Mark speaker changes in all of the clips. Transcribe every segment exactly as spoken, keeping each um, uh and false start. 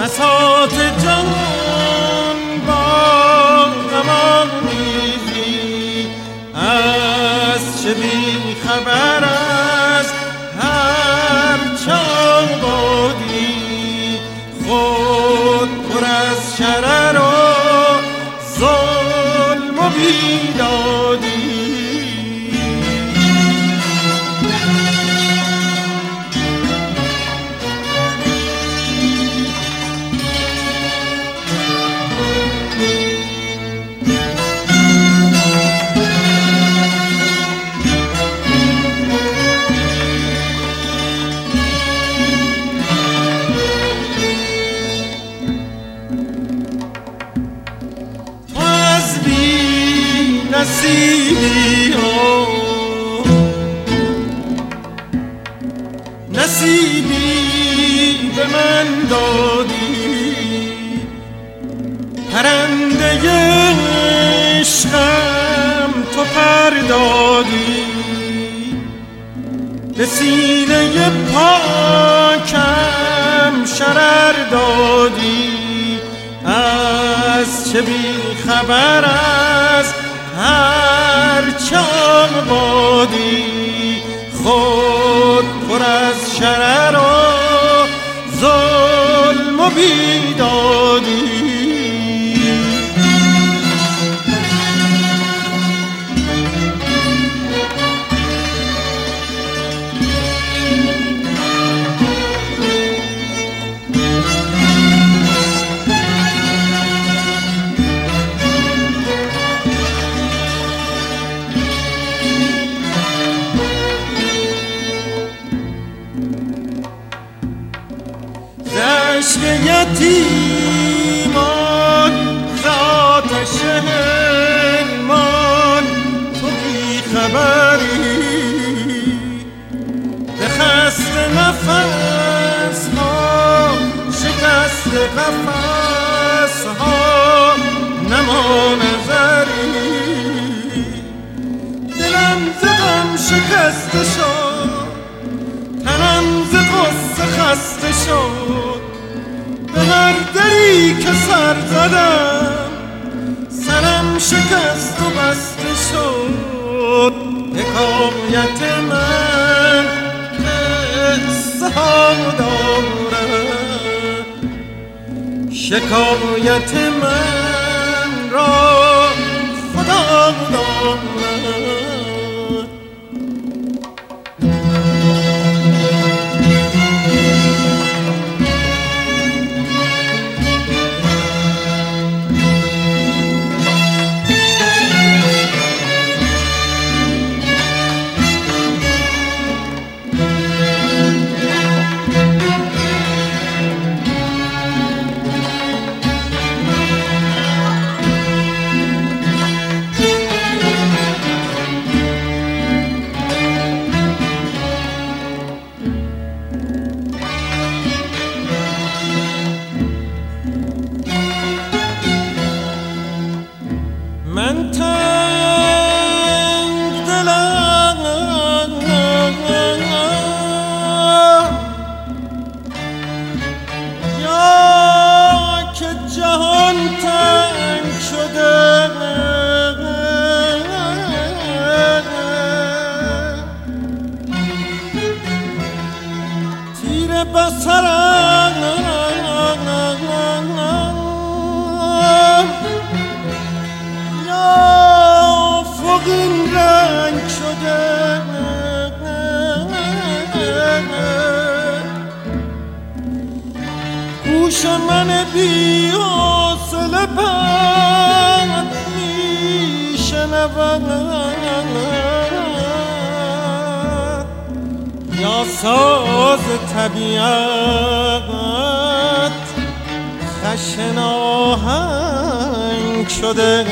Speaker 1: بساط جان با امان میزی، از چه بی خبر است هر چه بودی، خود پر از شرر و ظلم و بیدادی. نصیبی ها نصیبی به من دادی، پرنده عشقم تو پر دادی، به سینه پاکم شرر دادی، از چه بی خبر است هر چه بادی، خود پر از شرر و ظلم و بیدادی. عشق یتیمان ذات شهرمان تو بی خبری، به خست نفس ها شکست قفس ها نما نظری، دلم ز غم شکسته شد، تنم ز غصه خسته شد، به هر دری که سر زدم سرم شکست و بسته شد. حکایت من قصه ها دارد، شکایت من را خدا دارد. من تنگ دلم یا که جهان تنگ شده، تیر بصرم این رنگ شده، گوش من بی حوصله پند می شنود، یا ساز طبیعت خشن آهنگ شده.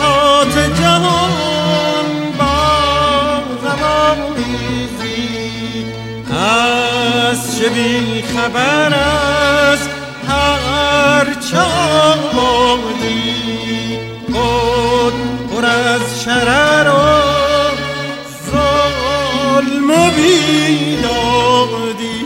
Speaker 1: بساط جهان با غم آمیزی، از چه بی خبر است هر چه آمدی، خود پر از شرر و ظلم و بیدادی.